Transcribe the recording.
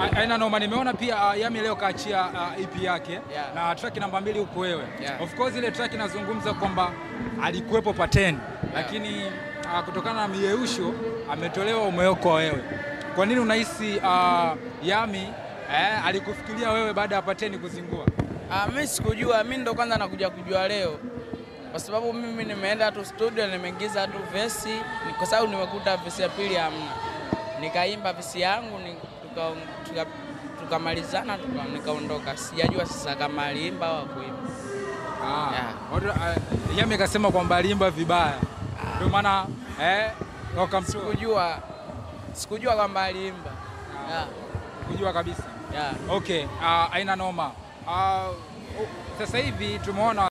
Aina noma. Nimeona pia Yami leo kaachia EP yake na track namba 2 uko wewe. Of course ile track inazungumza kwamba alikuwepo Paten lakini kutokana na miyeusho ametolewa umewekwa wewe. Kwa nini unahisi Yami alikufikiria wewe baada ya Paten kuzingua? Mimi sikujua, mimi ndo kwanza nakuja kujua leo. Kwa sababu mimi nimeenda tu studio nimeingiza tu verse, kwa sababu nimekuta verse ya pili hamna. Nikaimba verse yangu tukamalizana nikaondoka. Sijajua sasa kama aliimba au kuimba. Yami akasema kwamba aliimba vibaya. Ndio maana sikujua kwamba aliimba. Sikujua kabisa. Okay, aina noma. Sasa hivi tumeona